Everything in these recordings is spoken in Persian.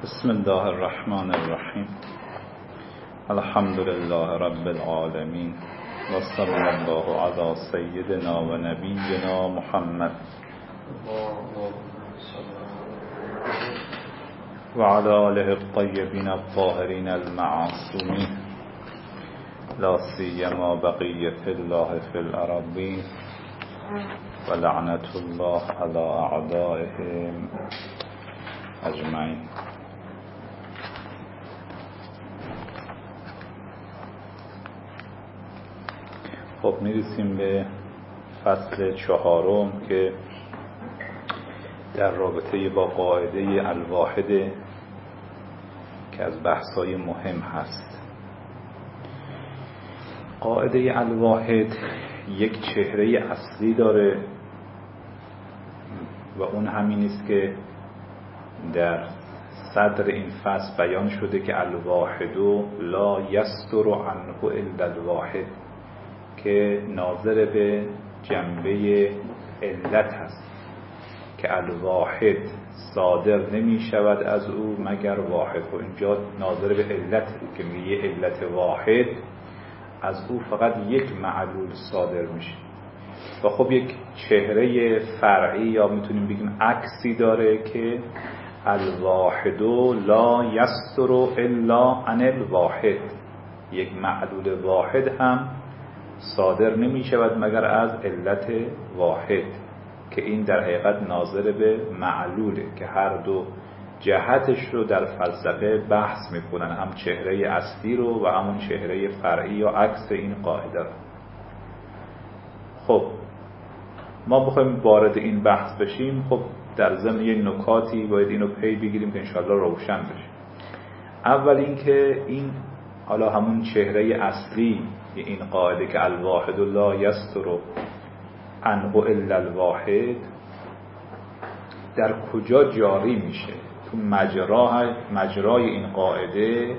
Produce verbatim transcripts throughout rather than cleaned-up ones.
بسم الله الرحمن الرحیم. الحمد لله رب العالمین و صلی الله علی سیدنا و نبینا محمد و علی آله الطیبین الطاهرین المعصومین لا سیما بقیة الله فی الارضین و لعنت الله علی اعدائهم اجمعین. خب میرسیم به فصل چهارم که در رابطه با قاعده الواحد که از بحث‌های مهم هست. قاعده الواحد یک چهره اصلی داره و اون همین است که در صدر این فصل بیان شده که الواحد لا یستر عنه الا الواحد، که ناظر به جنبه علت هست که الواحد صادر نمی شود از او مگر واحد. و اینجا ناظر به علت که میگه علت واحد، از او فقط یک معلول صادر میشه و خب یک چهره فرعی یا میتونیم بگیم عکسی داره که الواحد لا یستر الا عن الواحد، یک معلول واحد هم صادر نمی شود مگر از علت واحد، که این در حقیقت ناظر به معلوله که هر دو جهتش رو در فلسفه بحث میکنن، هم چهره اصلی رو و همون چهره فرعی یا عکس این قاعده رو. خب ما بخوایم وارد این بحث بشیم، خب در ضمن یه نکاتی باید اینو پی بگیریم که انشاءالله روشن بشه. اول این که این حالا همون چهره اصلی این قاعده که الواحد لا یستر عنه الا الواحد در کجا جاری میشه؟ تو مجرای مجرای این قاعده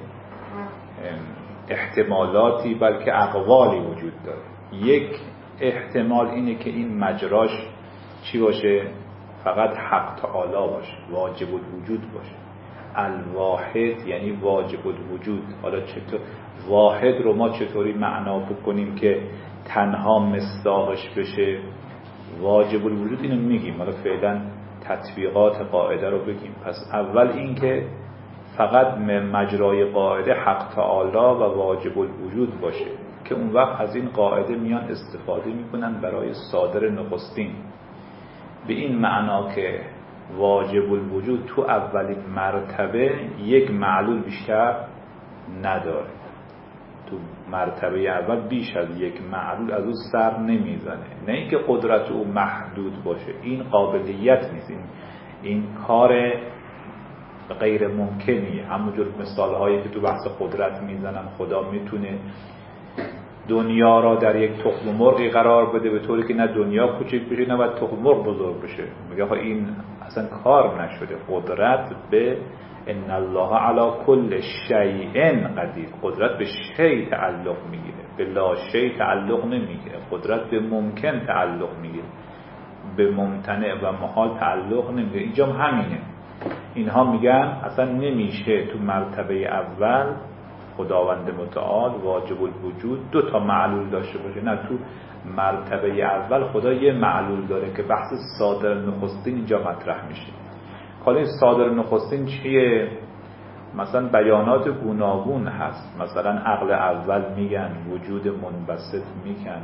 احتمالاتی بلکه اقوالی وجود داره. یک احتمال اینه که این مجراش چی باشه؟ فقط حق تعالی باشه، واجب الوجود باشه. الواحد یعنی واجب الوجود. حالا چطور واحد رو ما چطوری معنا بکنیم که تنها مصداقش بشه واجب الوجود؟ اینو میگیم، حالا فعلا تطبیقات قاعده رو بگیم. پس اول این که فقط مجرای قاعده حق تعالی و واجب الوجود باشه، که اون وقت از این قاعده میان استفاده میکنن برای صادر نخستین، به این معنا که واجب الوجود تو اولین مرتبه یک معلول بیشتر نداره. تو مرتبه اول بیش از یک معلول از او سر نمیزنه. نه اینکه قدرت او محدود باشه، این قابلیت نیست، این, این کار غیر ممکنیه. همونجور مثال هایی که تو بحث قدرت میزنن، خدا میتونه دنیا را در یک تخم مرغی قرار بده به طوری که نه دنیا کوچک بشه نه باید تخم مرغ بزرگ بشه. میگه این اصلا کار نشده. قدرت به ان الله علی کل شیء قدیر، قدرت به شیء تعلق میگیره، به لا شیء تعلق نمیگیره. قدرت به ممکن تعلق میگیره، به ممتنع و محال تعلق نمیگیره. اینجا همینه. اینها میگن اصلا نمیشه تو مرتبه اول خداوند متعال واجب الوجود دو تا معلول داشته باشه. نه، تو مرتبه اول خدا یه معلول داره که بحث صادر نخستین اینجا مطرح میشه. حالا این صادر نخستین چیه؟ مثلا بیانات گوناگون هست. مثلا عقل اول میگن وجود منبسط میگن،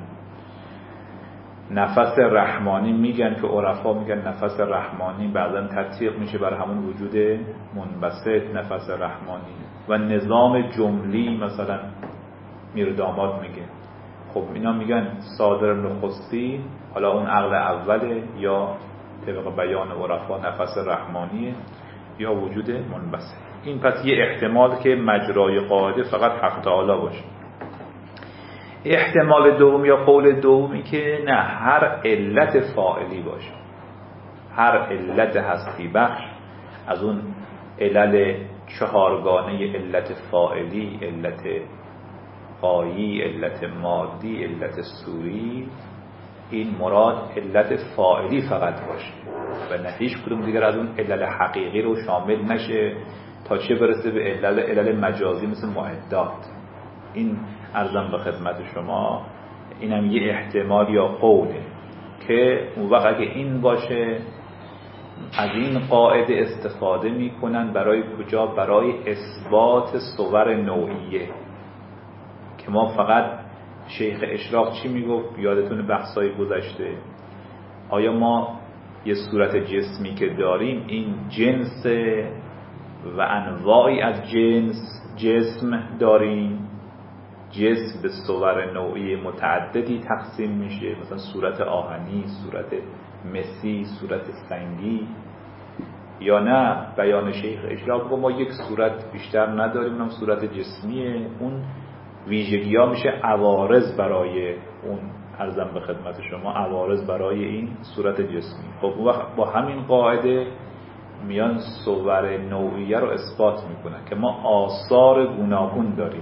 نفس رحمانی میگن که عرفا میگن نفس رحمانی بعداً تطبیق میشه بر همون وجود منبسط نفس رحمانی. و نظام جملی مثلا میرداماد میگه. خب اینا میگن صادر نخستی، حالا اون عقل اوله یا طبق بیان عرفا نفس رحمانیه یا وجود منبسط. این پس یه احتمال که مجرای قاعده فقط حق تعالی باشه. احتمال دوم یا قول دومی که نه، هر علت فاعلی باشه، هر علت هستی بخش از اون علل چهارگانه، علت فاعلی، علت غایی، علت مادی، علت صوری، این مراد علت فاعلی فقط باشه و نه هیچ کدوم دیگر از اون علل حقیقی رو شامل نشه تا چه برسه به علل علل مجازی مثل معدات. این عرضم به خدمت شما، اینم یه احتمال یا قوله که اون وقت اگه این باشه از این قاعده استفاده میکنن برای کجا؟ برای اثبات صور نوعیه. که ما فقط شیخ اشراق چی میگفت؟ یادتون بحثای گذشته، آیا ما یه صورت جسمی که داریم این جنس و انواعی از جنس جسم داریم؟ جسم به صور نوعی متعددی تقسیم میشه، مثلا صورت آهنی، صورت مسی، صورت سنگی، یا نه بیان شیخ اشراق ما یک صورت بیشتر نداریم، اونم صورت جسمیه، اون ویژگی ها میشه عوارض برای اون، عرضم به خدمت شما عوارض برای این صورت جسمی. خب اون وقت با همین قاعده میان صور نوعیه رو اثبات میکنن که ما آثار گوناگون داریم،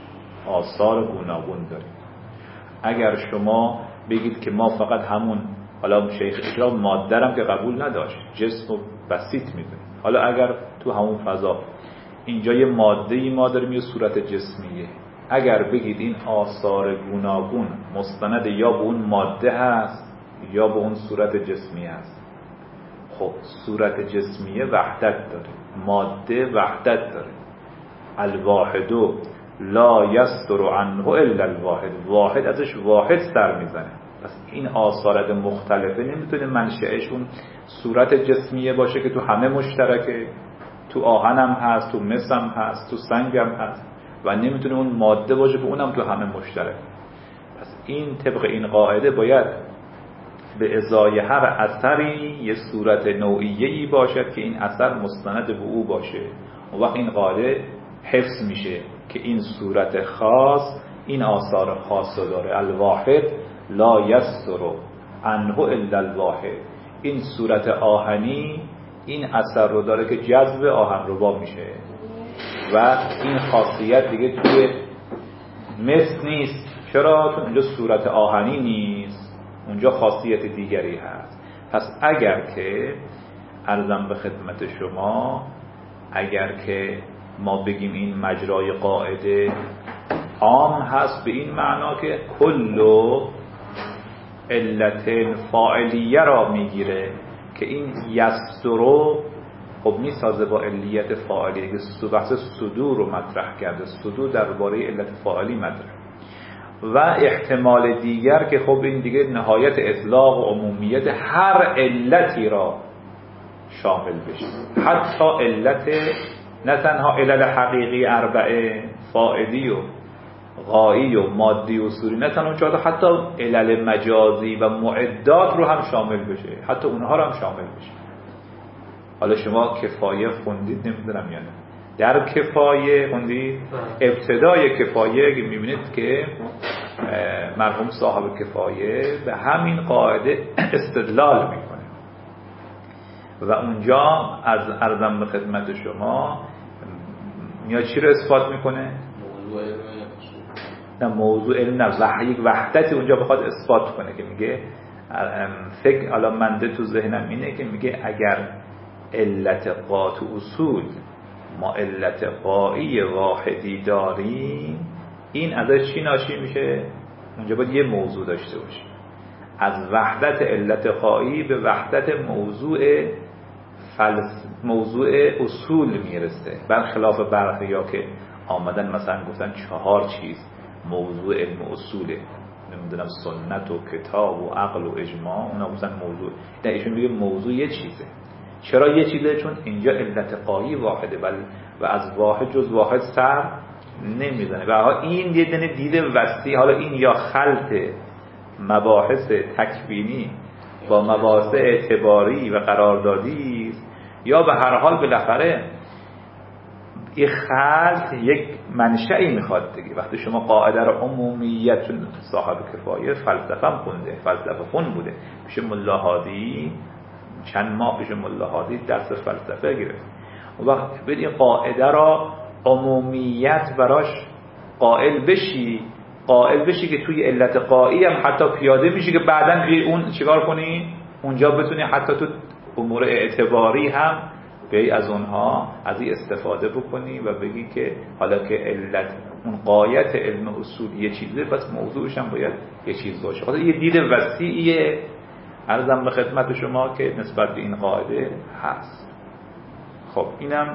آثار گوناگون داریم. اگر شما بگید که ما فقط همون، حالا شیخ اشراق ماده هم که قبول نداشت، جسم رو بسیط میدونه، حالا اگر تو همون فضا اینجا یه ماده ای ما داریم، یه صورت جسمیه، اگر بگید این آثار گوناگون مستند یا به اون ماده هست یا به اون صورت جسمی هست. خب صورت جسمیه وحدت داره، ماده وحدت داره. الواحدو لا یستر عنه الا الواحد، واحد ازش واحد سر میزنه. پس این آثار مختلفه نمیتونه منشأش اون صورت جسمیه باشه که تو همه مشترکه، تو آهنم هست، تو مس هم هست، تو سنگ هم هست، و نمیتونه اون ماده باشه که اونم تو همه مشترک. پس این طبق این قاعده باید به ازای هر اثری یه صورت نوعیه‌ای باشد که این اثر مستند به او باشه. اون وقت این قاعده حفظ میشه که این صورت خاص این آثار خاص داره. الواحد لا یستر عنه الا الواحد. این صورت آهنی این اثر رو داره که جذب آهنربا میشه و این خاصیت دیگه توی مس نیست. چرا؟ چون اونجا صورت آهنی نیست، اونجا خاصیت دیگری هست. پس اگر که عرضم به خدمت شما، اگر که ما بگیم این مجرای قاعده عام هست به این معنا که کلو علت فاعلیه را میگیره، که این یسترو خب میسازه با علیت فاعلیه که بحث صدور رو مطرح کرده، صدور درباره علت فاعلی مطرح. و احتمال دیگر که خب این دیگه نهایت اطلاق و عمومیت هر علتی را شامل بشه، حتی علت نه تنها علل حقیقی اربعه، فاعلی و غایی و مادی و صوری، نه تنها چهار، حتی علل مجازی و معدات رو هم شامل بشه، حتی اونها رو هم شامل بشه. حالا شما کفایه خوندید نمیدونم یا نه؟ در کفایه خوندید؟ ابتدای کفایه که میبینید که مرحوم صاحب کفایه به همین قاعده استدلال میکنه و اونجا از عرضم به خدمت شما میاد چی رو اثبات میکنه؟ موضوع نه موضوع علم نه، وحی وحدتی اونجا بخواد اثبات کنه که میگه فکر حالا منده تو ذهنم اینه که میگه اگر علت قا تو اصول ما علت قایی واحدی داریم، این ازش چی ناشی میشه؟ اونجا باید یه موضوع داشته باشه. از وحدت علت قایی به وحدت موضوع فلس موضوع اصول میرسه، برخلاف برخیا که آمدن مثلا گفتن چهار چیز موضوع علم اصوله، نمیدونم سنت و کتاب و عقل و اجماع، اونا گفتن موضوع. نه، ایشون میگه موضوع یه چیزه. چرا یه چیزه؟ چون اینجا علت قایی واحده و از واحد جز واحد سر نمیزنه. و این یه دونه دید وسیع. حالا این یا خلط مباحث تکوینی با مباحث اعتباری و قراردادی است، یا به هر حال بالاخره این خلط یک منشأی میخواد دیگه. وقتی شما قاعده رو عمومیت، چون صاحب کفایه فلسفه هم خونده، فلسفه خون بوده، پیش ملا هادی چند ماه پیش ملا هادی درس فلسفه گرفت. اون وقت بدین قاعده را عمومیت براش قائل بشی، قائل بشی که توی علت قایی هم حتی پیاده میشی که بعداً اون چیکار کنی؟ اونجا بتونی حتی تو امور اعتباری هم بیایی از اونها از این استفاده بکنی و بگی که حالا که علت اون غایت علم اصول یه چیزه، پس موضوعش هم باید یه چیز باشه. خاطر یه دید وسیعیه عرضم به خدمت شما که نسبت به این قاعده هست. خب اینم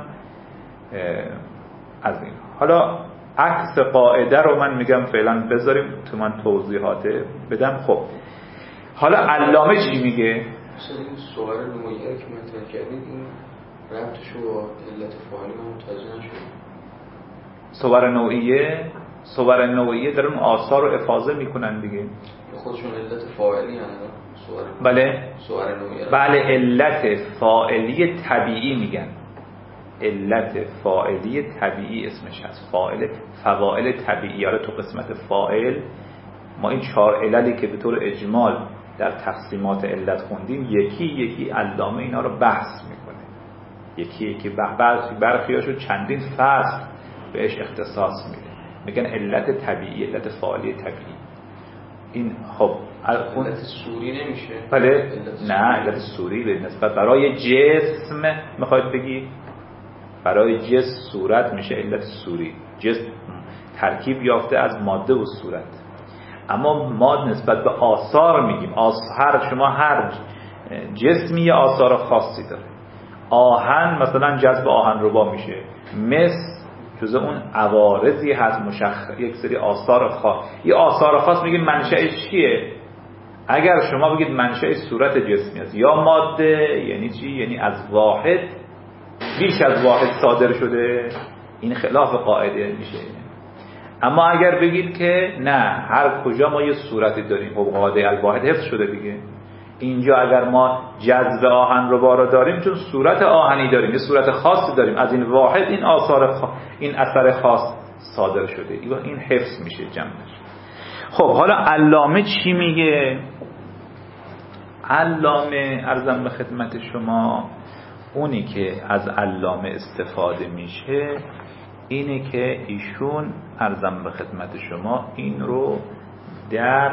از این. حالا عکس قاعده رو من میگم فعلا بذاریم تو من توضیحات بدم. خب حالا علامه چی میگه؟ مثلا این صور نوعیه که مطرح کردید این ربطش رو با علت فاعلی من متوجه نشدم. صور نوعیه صور نوعیه در اون آثار رو افاضه میکنن دیگه، خودشون علت فاعلی هستن. صور بله صور نوعیه بله علت فاعلی طبیعی میگن. علت فاعلی طبیعی اسمش هست، فاعل فواعل طبیعی. حالا تو قسمت فاعل ما این چهار عللی که به طور اجمال در تقسیمات علت خوندیم یکی یکی علامه اینا رو بحث میکنه، یکی یکی بحث برخیاشو چندین فصل بهش اختصاص میده، میگن علت طبیعی، علت فاعلی طبیعی. این خب علت سوری نمیشه؟ بله نه علت سوری به نسبت برای جسم میخواید بگی، برای جسم صورت میشه علت سوری. جسم ترکیب یافته از ماده و صورت، اما ما نسبت به آثار میگیم. آثار شما هر جسمی یه آثار خاصی داره. آهن مثلا جذب آهن ربا میشه، مس جزء اون عوارضی هست مشخص، یک سری آثار خاص. یه آثار خاص میگیم منشأش چیه؟ اگر شما بگید منشأ صورت جسمی است یا ماده، یعنی چی؟ یعنی از واحد بیش از واحد صادر شده، این خلاف قاعده میشه. اما اگر بگید که نه هر کجا ما یه صورتی داریم، خب قاعده الواحد حفظ شده دیگه. اینجا اگر ما جذب آهن رو بارا داریم چون صورت آهنی داریم، یه صورت خاصی داریم، از این واحد این آثار خ... این اثر خاص صادر شده، این حفظ میشه جمعش. خب حالا علامه چی میگه؟ علامه عرضم به خدمت شما اونی که از علامه استفاده میشه اینه که ایشون عرضم به خدمت شما این رو در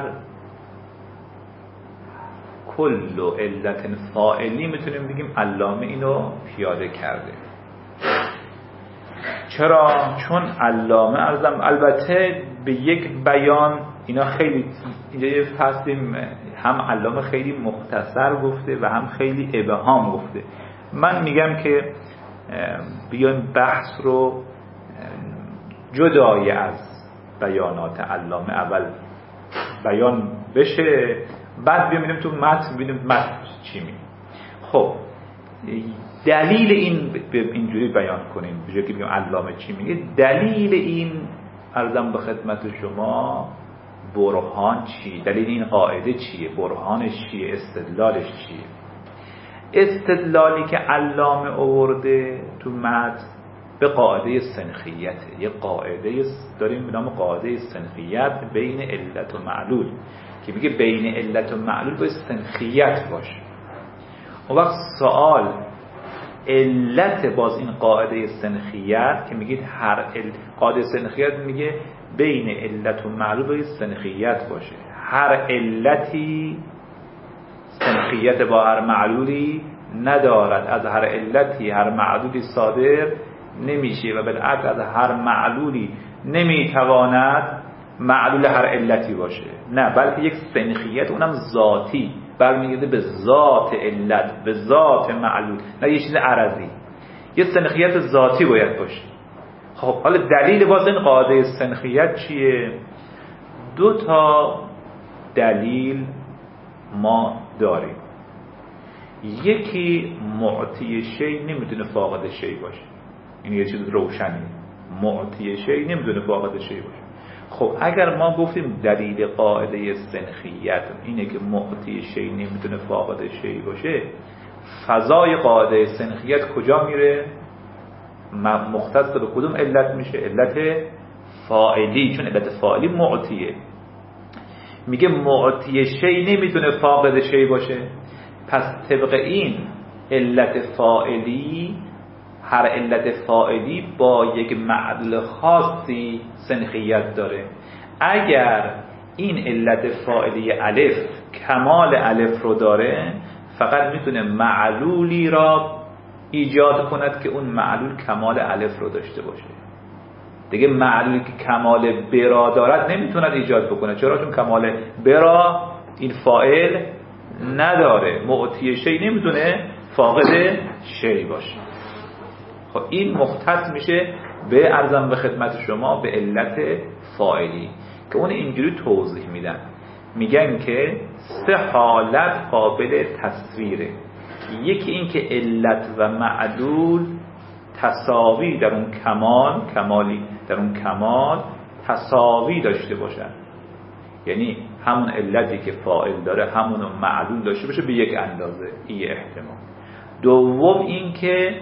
کل و علت فاعلی میتونیم بگیم علامه اینو پیاده کرده. چرا؟ چون علامه عرضم البته به یک بیان اینا خیلی اینجا یه فصلی هم علامه خیلی مختصر گفته و هم خیلی ابهام گفته. من میگم که بیایم بحث رو جدای از بیانات علامه اول بیان بشه، بعد بیایم تو متن ببینیم متن چی میگه. خب دلیل این اینجوری بیان کنیم به جای که بگیم علامه چی میگه، دلیل این عرضم به خدمت شما برهان چی، دلیل این قاعده چیه، برهانش چیه، استدلالش چیه. استدلالی که علامه آورده تو متن به قاعده سنخیت. یه قاعده داریم به نام قاعده سنخیت بین علت و معلول که میگه بین علت و معلول باید سنخیت باشه. اون وقت سوال علت باز این قاعده سنخیت که میگید هر ال... قاعده سنخیت میگه بین علت و معلول باید سنخیت باشه. هر علتی سنخیت با هر معلولی ندارد، از هر علتی هر معلولی صادر نمیشه و بالعکس از هر معلولی نمیتواند معلول هر علتی باشه. نه، بلکه یک سنخیت اونم ذاتی برمیگرده به ذات علت، به ذات معلول، نه یه چیز عرضی. یه سنخیت ذاتی باید باشه. خب حالا دلیل باز این قاعده سنخیت چیه؟ دو تا دلیل ما داریم. یکی معطی شی نمیتونه فاقد شی باشه، این یه چیز روشنی. معطی شی نمیتونه فاقد شی باشه. خب اگر ما گفتیم دلیل قاعده سنخیت اینه که معطی شی نمیتونه فاقد شی باشه، فضای قاعده سنخیت کجا میره؟ مختص به کدوم علت میشه؟ علت فاعلی، چون علت فاعلی معطیه. میگه معطی شی نمیتونه فاقد شی باشه، پس طبق این علت فاعلی، هر علت فاعلی با یک معلول خاصی سنخیت داره. اگر این علت فاعلی الف کمال الف رو داره، فقط میتونه معلولی را ایجاد کند که اون معلول کمال الف رو داشته باشه. دیگه معلولی که کمال برا دارد نمیتوند ایجاد بکنه. چرا؟ چون کمال برا این فاعل نداره. معطی شی نمیتونه فاقد شی باشه. خب این مختص میشه به عرضم به خدمت شما به علت فاعلی که اون اینجوری توضیح میدن. میگن که سه حالت قابل تصویره. یکی این که علت و معلول تساوی در اون کمال کمالی در اون کمال تساوی داشته باشن، یعنی همون علتی که فاعل داره همون معلول داشته باشه به یک اندازه. این احتمال. دوم این که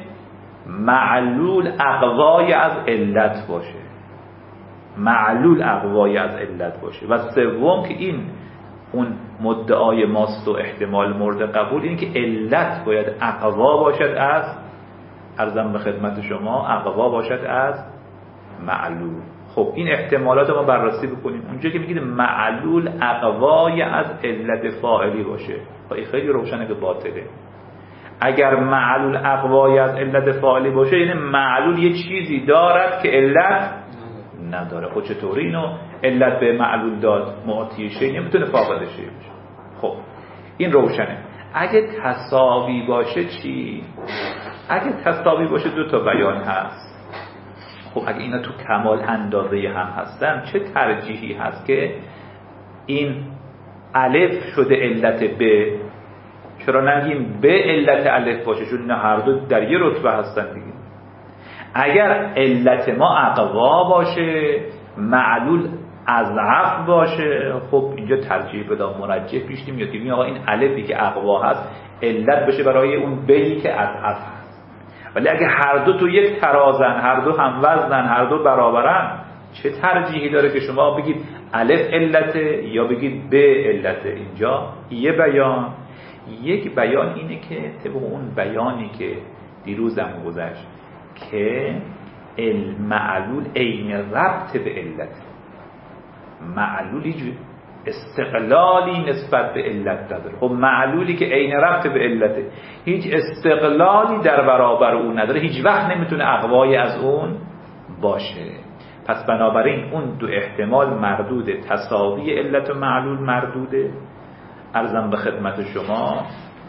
معلول اقوای از علت باشه، معلول اقوای از علت باشه. و سوم که این اون مدعای ماست و احتمال مورد قبول، این که علت باید اقوا باشد از عرضم به خدمت شما اقوا باشد از معلول. خب این احتمالات رو ما بررسی بکنیم. اونجا که میگید معلول اقوای از علت فاعلی باشه، این خیلی روشنه که باطله. اگر معلول اقوای از علت فاعلی باشه یعنی معلول یه چیزی دارد که علت نداره. خب چطوری اینو علت به معلول داد؟ معطی شی نمیتونه فاقد شی باشه. خب این روشنه. اگه تساوی باشه چی؟ اگه تساوی باشه دو تا بیان هست. خب اگه اینا تو کمال اندازه هم هستن چه ترجیحی هست که این الف شده علت ب؟ چرا نگیم به علت الف باشه؟ چون اینا هر دو در یه رتبه هستن دیگه. اگر علت ما اقوا باشه معلول اضعف باشه، خب اینجا ترجیح بدا مرجح پیش نمیاد که می آقا این الفی که اقوا هست علت بشه برای اون بی که اضعف هست. ولی اگه هر دو تو یک ترازن، هر دو هم وزنن، هر دو برابرن، چه ترجیحی داره که شما بگید الف علته یا بگید ب علته؟ اینجا یه بیان. یک بیان اینه که طبق اون بیانی که دیروزم گذشت که المعلول عین ربط به علت، معلولی جو استقلالی نسبت به علت نداره. خب معلولی که عین ربط به علته هیچ استقلالی در برابر اون نداره، هیچ وقت نمیتونه اقوای از اون باشه. پس بنابراین اون دو احتمال مردوده، تساوی علت و معلول مردوده عرضم به خدمت شما،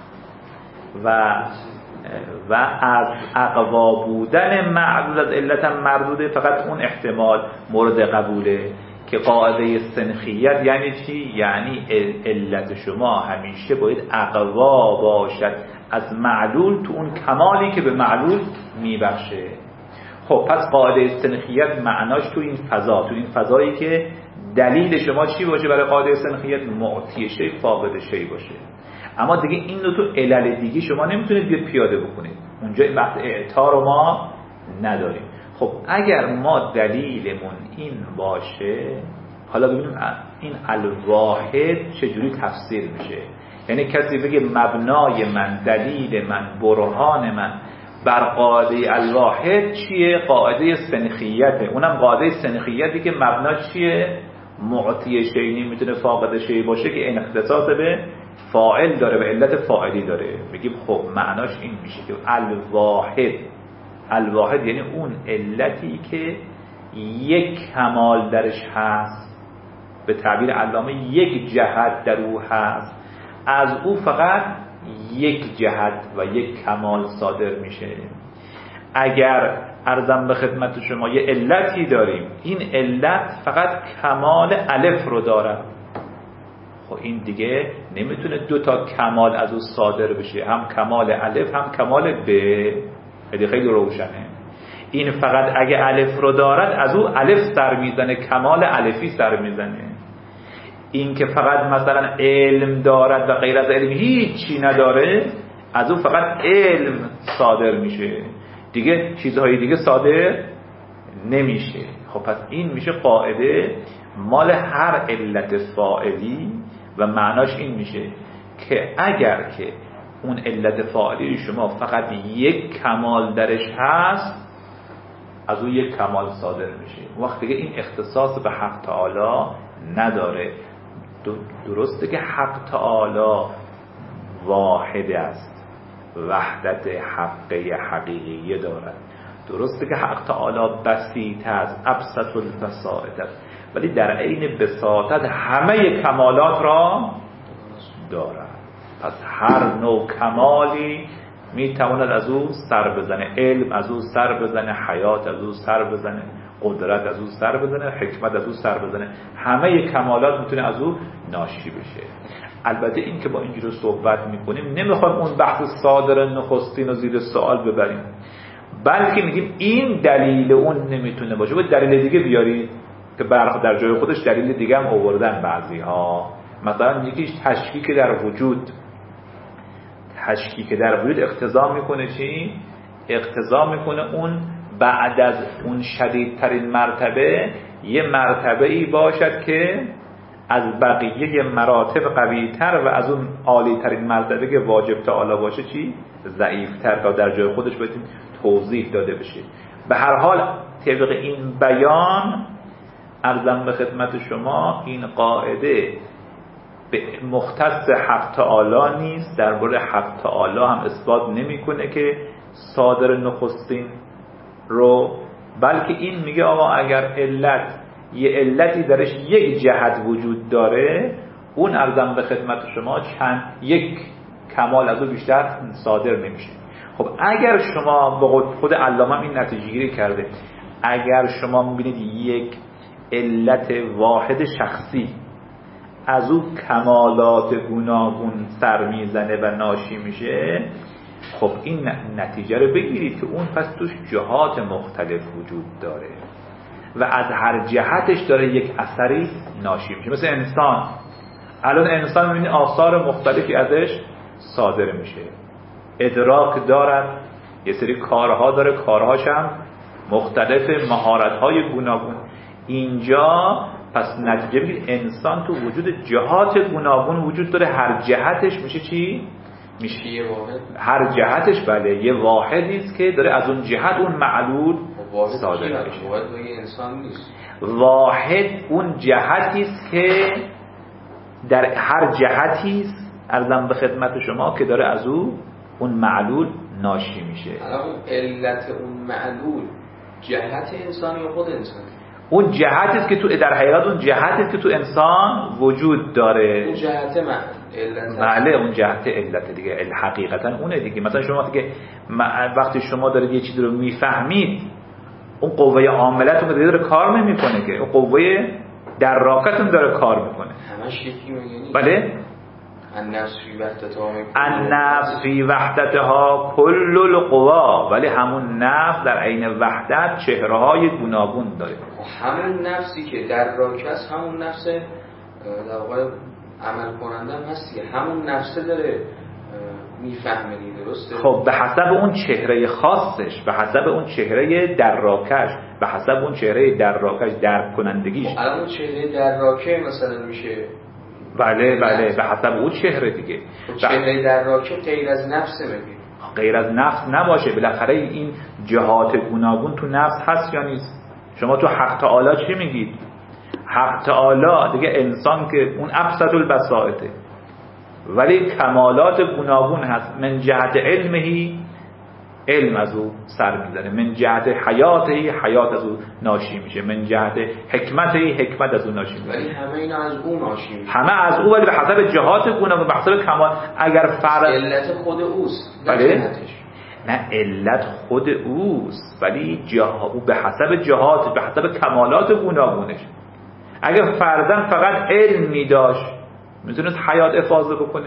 و و از اقوا بودن معلول از علت هم مردوده. فقط اون احتمال مورد قبوله که قاعده سنخیت یعنی چی؟ یعنی علت شما همیشه باید اقوا باشد از معلول تو اون کمالی که به معلول میبخشه. خب پس قاعده سنخیت معناش تو این فضا، تو این فضایی که دلیل شما چی باشه برای قاعده سنخیت؟ معطی شی فاقد شی باشه. اما دیگه این دو تو علل دیگه شما نمیتونید بیاد پیاده بکنید، اونجا این بحث اعطا رو ما نداریم. خب اگر ما دلیلمون این باشه، حالا ببینیم این الواحد چجوری تفسیر میشه. یعنی کسی بگه مبنای من، دلیل من، برهان من بر قاعده الواحد چیه؟ قاعده سنخیته. اونم قاعده سنخیتی که مبناش چیه؟ معطی شی نمیتونه فاقد شی باشه که این اختصاص به فاعل داره، به علت فاعلی داره. میگیم خب معناش این میشه که الواحد، الواحد یعنی اون علتی که یک کمال درش هست، به تعبیر علامه یک جهت در او هست، از او فقط یک جهت و یک کمال صادر میشه. اگر عرضم به خدمت شما یه علتی داریم، این علت فقط کمال الف رو داره، خب این دیگه نمیتونه دو تا کمال از او صادر بشه، هم کمال الف هم کمال ب. خیلی خیلی روشنه. این فقط اگه الف رو دارد از او الف سر میزنه، کمال الفی سر میزنه. این که فقط مثلا علم دارد و غیر از علم هیچی نداره، از او فقط علم صادر میشه، دیگه چیزهای دیگه صادر نمیشه. خب پس این میشه قاعده مال هر علت فاعلی و معناش این میشه که اگر که اون علت فاعلی شما فقط یک کمال درش هست، از اون یک کمال صادر میشه. وقتی که این اختصاص به حق تعالی نداره. درسته که حق تعالی واحد است، وحدت حقه حقیقیه دارد. درسته که حق تعالی بسیط است، ابسط البساطت است، ولی در عین بساطت همه کمالات را دارد. پس هر نوع کمالی میتواند از او سر بزنه. علم از او سر بزنه، حیات از او سر بزنه، قدرت از او سر بزنه، حکمت از او سر بزنه. همه کمالات میتونه از او ناشی بشه. البته این که با اینجور صحبت میکنیم نمیخوایم اون بحث صادر نخستین و زیر سوال ببریم، بلکه میگیم این دلیل اون نمیتونه باشه، باید دلیل دیگه بیارید که برخ در جای خودش دلیل دیگه هم آوردن بعضی ها. مثلا یکیش تشکیک در وجود. تشکیک در وجود اقتضا میکنه چی؟ اقتضا میکنه اون بعد از اون شدیدترین مرتبه یه مرتبه ای باشد که از بقیه مراتب قوی‌تر و از اون عالی‌ترین مرتبه که واجب تعالی باشه چی؟ ضعیف‌تر، تا در جای خودش باید توضیح داده بشه. به هر حال طبق این بیان عرضم به خدمت شما این قاعده به مختص حق تعالی نیست، درباره حق تعالی هم اثبات نمی‌کنه که صادر نخستین رو، بلکه این میگه آقا اگر علت یه علتی درش یک جهت وجود داره، اون عرضم به خدمت شما چند یک کمال از او بیشتر صادر نمیشه. خب اگر شما به قول خود علامه این نتیجه گیری کرده، اگر شما میبینید یک علت واحد شخصی از او کمالات گوناگون سر میزنه و ناشی میشه، خب این نتیجه رو بگیرید که اون پس توش جهات مختلف وجود داره و از هر جهتش داره یک اثری ناشی میشه. مثل انسان، الان انسان میبینی آثار مختلفی ازش صادر میشه، ادراک دارد، یه سری کارها داره، کارهاش هم مختلف، مهارت‌های گوناگون. اینجا پس نتیجه بگید انسان تو وجود جهات گوناگون وجود داره، هر جهتش میشه چی؟ میشه یه واحد. هر جهتش بله یه واحدی است که داره از اون جهت اون معلول صادر میشه. واحد یه انسان نیست. واحد اون جهتی است که در هر جهتی است عرضم به خدمت شما که داره از او اون معلول ناشی میشه. الان علت اون معلول جهت انسان یا خود انسان؟ اون جهتی است که تو در حقیقت اون جهتی است که تو انسان وجود داره. اون جهت علت. بله اون جهت علت دیگه، حقیقتا اونه دیگه. مثلا شما وقتی که وقتی شما دارید یه چیزی رو میفهمید، اون قوه عاملتون که داره کار نمیکنه که، اون قوه دراکتون داره کار میکنه. همش یکی میگنی؟ بله. النفس فی وحدتها النفس فی وحدتها کل القوا، ولی همون نفس در عین وحدت چهره‌های گوناگون داره. همون نفسی که در راکه است، همون نفس در واقع عمل کننده هم هستی، همون نفسه داره میفهمه، درسته؟ خب به حسب اون چهره خاصش، به حسب اون چهره دراکش، به حسب اون چهره دراکش درک کنندگیش. خب الان اون چهره دراکه مثلا میشه بله بله به حسب اون چهره دیگه. چهره دراکه غیر از نفسه میگه، غیر از نفس نباشه. بالاخره این جهات گوناگون تو نفس هست یا نیست؟ شما تو حق تعالی چی میگید؟ حق تعالی دیگه انسان که اون ابسط البساطه، ولی کمالات گوناگون هست. من جهت علمهی علم از او سر میزنه، من جهت حیاتهی حیات از او ناشی میشه، من جهت حکمتهی حکمت از او ناشی میشه. ولی همه اینا از او ناشی میشه، همه از او، ولی به حسب جهات گوناگون، به حسب کمال. اگر فرق علت خود اوست، بله؟ نه علت خود اوست، ولی جه... او به حسب جهات، به حسب کمالات گوناگونش. اگر فرضاً فقط علمی داشت میتونست حیات افاضه بکنه،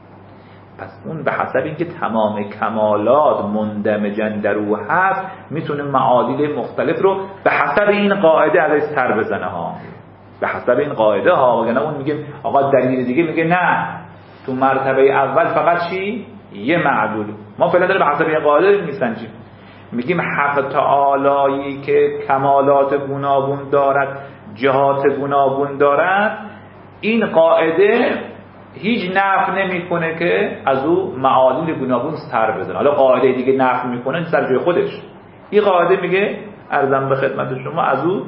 پس اون به حسب اینکه تمام کمالات مندمجن در او هست میتونه معادل مختلف رو به حسب این قاعده ازش سر بزنه ها، به حسب این قاعده ها. وگرنه اون میگه آقا دلیل دیگه میگه نه تو مرتبه اول فقط چی؟ یه معلول. ما فعلا داره به حسب این قاعده میسنجیم، میگیم حق تعالی که کمالات گوناگون دارد، جهات گوناگون دارد، این قاعده هیچ نفع نمیکنه که از او معالم گوناگون سر بزنه. حالا قاعده دیگه نفع میکنه سر جای خودش. این قاعده میگه عرضم به خدمت شما از او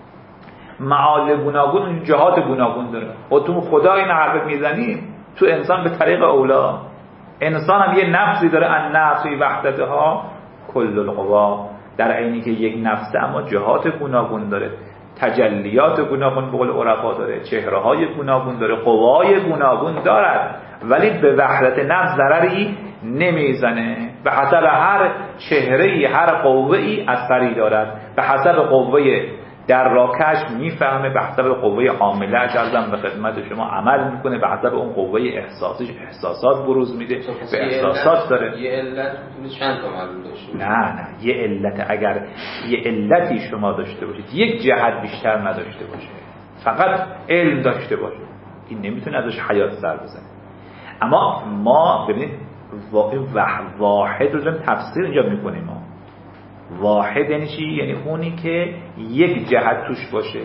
معالم گوناگون، جهات گوناگون داره. و تو خدا این حرف میزنی، تو انسان به طریق اولا انسان هم یه نفسی داره، ان نفس وحدتها کل القوا، در عینی که یک نفسه اما جهات گوناگون داره، تجلیات گوناگون به قول عرفا داره، چهره های گوناگون داره، قوای گوناگون دارد، ولی به وحدت نفس ضرری نمیزنه. به حسب هر چهره‌ای هر قوه‌ای اثری دارد، به حسب قوه دراکش میفهمه، به حسب قوه عامله‌اش ازم به خدمت شما عمل میکنه، به حسب اون قوه احساسیش احساسات بروز میده، به احساسات داره. یه علت میتونه چند تا معلول داشته؟ نه نه یه علت، اگر یه علتی شما داشته باشید یک جهت بیشتر نداشته باشه، فقط علم داشته باشه، این نمیتونه ازش حیات سر بزنه. اما ما ببینید واحد رو داریم تفسیر اینجا میکنیم. ما واحد یعنی چی؟ یعنی اونی که یک جهت توش باشه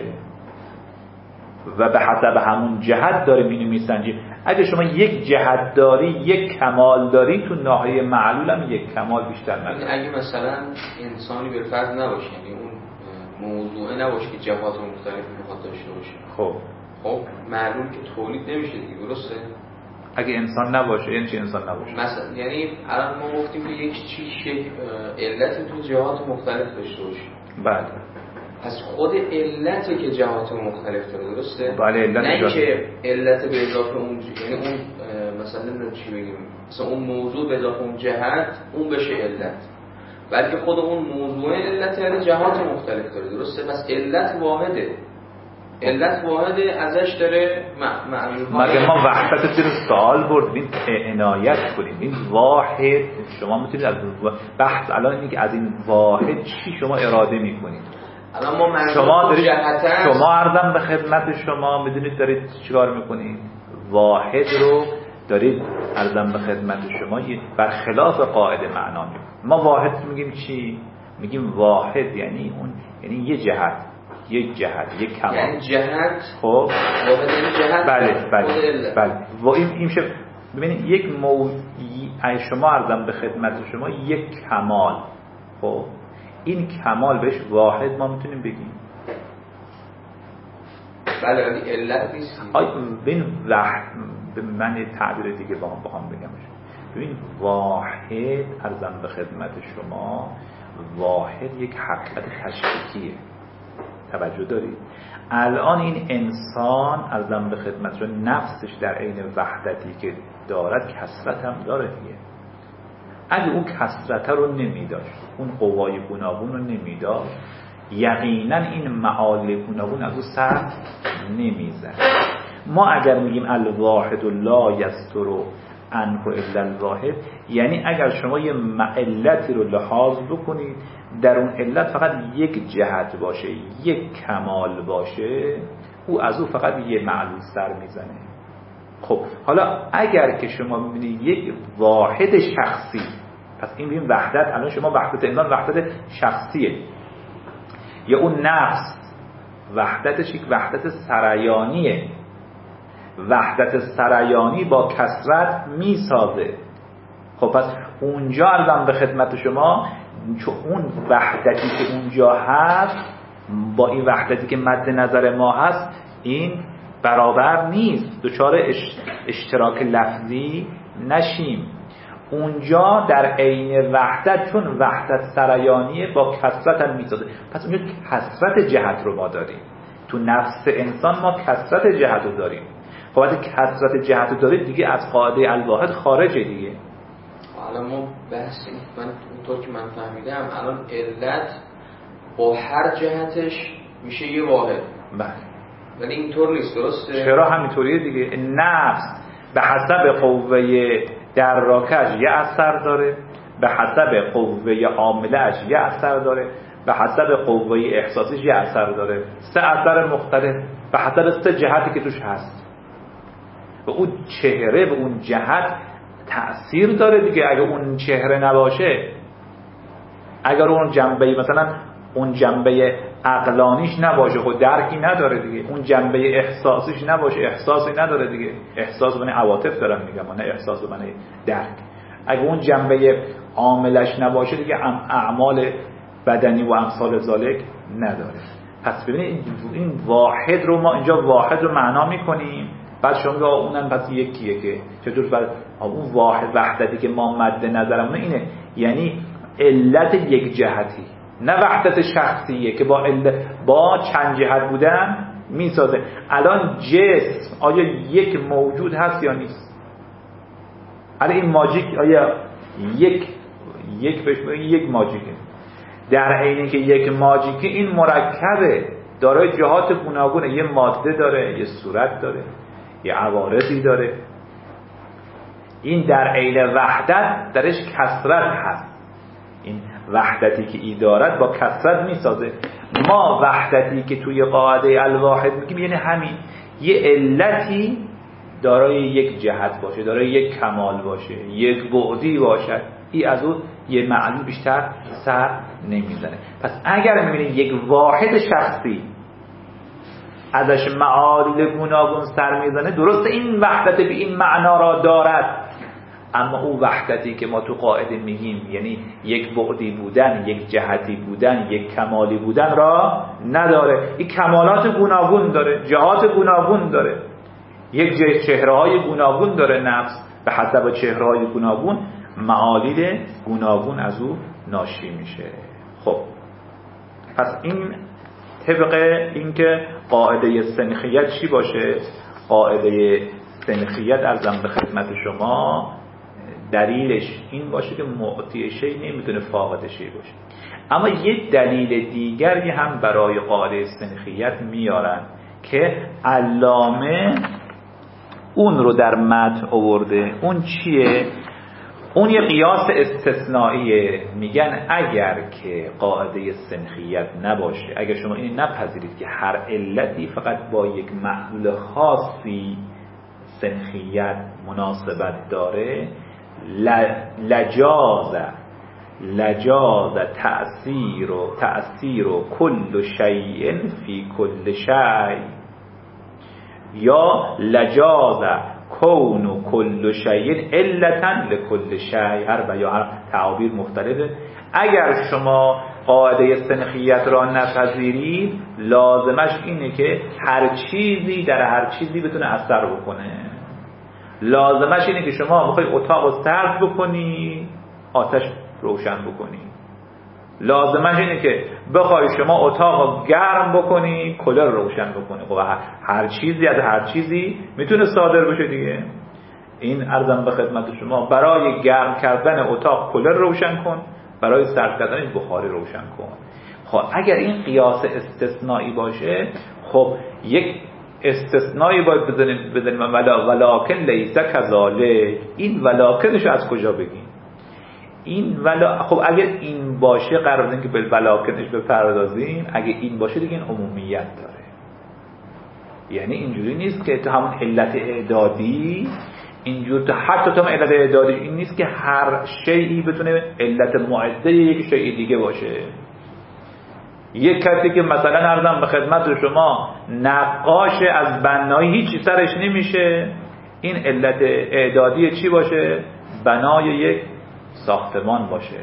و به حسب همون جهت داریم اینو میسنجیم. اگه شما یک جهت داری، یک کمال داری، تو ناحیه معلول هم یک کمال بیشتر نداری. اگه مثلا انسانی به فرض نباشه، یعنی اون موضوعه نباشه که جهات مختلفی بخواد داشته باشه، خب خب معلول که تولید نمیشه دیگه، درسته؟ اگه انسان نباشه یعنی چی انسان نباشه؟ مثلا یعنی الان ما گفتیم که یک چیز یک علت تو جهات مختلف داشته باشه. بله. پس خود علته که جهات مختلف داره، درسته؟ بله علت. نه اینکه علت به اضافه اون، یعنی اون مثلا نمیدونم چی بگیم، مثلا اون موضوع به اضافه اون جهت اون بشه علت، بلکه خود اون موضوع علت یعنی جهات مختلف داره، درسته؟ پس علت واحده، علت واحده ازش داره معلوم. مگه ما وحدت زیر سوال بردیم، عنایت کنیم این واحد. شما میتونید از بحث الان اینه که از این واحد چی شما اراده میکنید. الان ما شما دارید جهتن... شما عرضم به خدمت شما میدونید دارید چیکار میکنید. واحد رو دارید عرضم به خدمت شما برخلاف قاعده معنا میکنید. ما واحد میگیم چی؟ میگیم واحد یعنی اون، یعنی یه جهت، یک جهت، یک کمال، یعنی جهت. خب واحد یعنی جهت. بله بله بله. و این این میشه ببینید یک موضوع شما عرضم به خدمت شما یک کمال، خب این کمال بهش واحد ما میتونیم بگیم. بله ولی علت نیست. آی ببین واحد به من تعبیر دیگه با هم بخوام بگم، ببین واحد عرضم به خدمت شما واحد یک حقیقت تشریحیه. توجه دارید؟ الان این انسان عرضم به خدمت شما نفسش در عین وحدتی که دارد کثرت هم داره دیگه. اگه اون کثرت رو نمیداشت، اون قوای گوناگون رو نمیداشت، یقینا این معال گوناگون از او سر نمیزد. ما اگر میگیم الواحد لا یستر عنه الا الواحد، یعنی اگر شما یه علتی رو لحاظ بکنید در اون علت فقط یک جهت باشه، یک کمال باشه، او از او فقط یه معلول سر میزنه. خب حالا اگر که شما میبینید یک واحد شخصی، پس این ببین وحدت، الان شما وحدت انسان وحدت شخصیه، یا اون نفس وحدتش یک وحدت سریانیه. وحدت سریانی با کثرت میسازه. خب پس اونجا عرضم به خدمت شما چون اون وحدتی که اونجا هست با این وحدتی که مد نظر ما هست این برابر نیست، دچار اشتراک لفظی نشیم. اونجا در عین وحدت چون وحدت سریانیه با کثرت هم میسازه، پس اونجا کثرت جهت رو ما داریم. تو نفس انسان ما کثرت جهت رو داریم. خب وقتی کثرت جهت رو داریم دیگه از قاعده الواحد خارجه دیگه. الان ما بحث من اونطور که من فهمیدم الان علت با هر جهتش میشه یه واحد. بله. ولی اینطور نیست، درسته؟ چرا همینطوریه دیگه. نفس به حسب قوه دراکش یه اثر داره، به حسب قوه عامله‌اش یه اثر داره، به حسب قوه احساسیش یه اثر داره. سه اثر مختلف به حسب سه جهتی که توش هست. و اون چهره به اون جهت تأثیر داره دیگه. اگه اون چهره نباشه، اگر اون جنبه مثلا اون جنبه عقلانیش نباشه خود درکی نداره دیگه. اون جنبه احساسیش نباشه احساسی نداره دیگه. احساس به معنی عواطف دارم میگم، نه احساس به معنی درک. اگه اون جنبه عاملش نباشه دیگه اعمال بدنی و امثال ذالک نداره. پس ببینید این واحد رو ما اینجا واحد رو معنا میکنیم بعد شما میگه اونم پس یکیه که چطور بعد اون واحد وحدتی که ما مد نظرمون اینه، یعنی علت یک جهتی، نه وحدت شخصیه که با علت با چند جهت بودن میسازه. الان جسم آیا یک موجود هست یا نیست؟ الان این ماژیک آیا یک یک بهش یک ماژیکه؟ در حینی که یک ماژیکه این مرکبه، دارای جهات گوناگونه، یه ماده داره، یه صورت داره، یه عوارضی داره. این در عین وحدت درش کثرت هست. این وحدتی که ای دارد با کثرت میسازه. ما وحدتی که توی قاعده الواحد میگیم یعنی همین، یه علتی دارای یک جهت باشه، دارای یک کمال باشه، یک بعدی باشد، ای از اون یه معنی بیشتر سر نمیزنه. پس اگر میبینید یک واحد شخصی ازش معادل گوناگون سر میزنه، درسته این وحدت به این معنا را دارد، اما او وحدتی که ما تو قاعده میگیم یعنی یک بعدی بودن، یک جهتی بودن، یک کمالی بودن را نداره. این کمالات گوناگون داره، جهات گوناگون داره، یک چهره های گوناگون داره نفس، به حسب چهره های گوناگون معالیل گوناگون از او ناشی میشه. خب پس این طبق اینکه قاعده سنخیت چی باشه؟ قاعده سنخیت ارزم به خدمت شما دلیلش این باشه که معطی شی نمیتونه فاقد شی باشه. اما یه دلیل دیگری هم برای قاعده سنخیت میارن که علامه اون رو در متن آورده. اون چیه؟ اون یه قیاس استثنائیه. میگن اگر که قاعده سنخیت نباشه، اگر شما این نپذیرید که هر علتی فقط با یک معلول خاصی سنخیت مناسبت داره، لجاز لجاز تأثیر و تأثیر و کل شیء فی کل شیء، یا لجاز کون و کل شیء علتا لکل شیء، هر و یا هر تعابیر مختلفه. اگر شما قاعده سنخیت را نپذیرید، لازمش اینه که هر چیزی در هر چیزی بتونه اثر بکنه. لازمش اینه که شما بخوای اتاق رو سرد بکنی، آتش روشن بکنی. لازمش اینه که بخوای شما اتاق رو گرم بکنی، کولر روشن بکنی. خب هر چیزی از هر چیزی میتونه صادر بشه دیگه. این عرضم به خدمت شما، برای گرم کردن اتاق کولر روشن کن، برای سرد کردن بخاری روشن کن. خب اگر این قیاس استثنایی باشه، خب یک استثنایی باید بزنیم بزنیم ولا ولکن لیس کذالک. این ولکنش از کجا بگیم؟ این ولا خب اگر این باشه قرار بدیم که به ولکنش بپردازیم. اگه این باشه دیگه این عمومیت داره. یعنی اینجوری نیست که تو همون علت اعدادی اینجور، تو حتی تو علت اعدادی این نیست که هر شیئی بتونه علت معده یک شیء دیگه باشه. یک کسی که مثلا عرضم به خدمت شما نقاش از بنایی هیچی سرش نمیشه، این علت اعدادی چی باشه؟ بنای یک ساختمان باشه.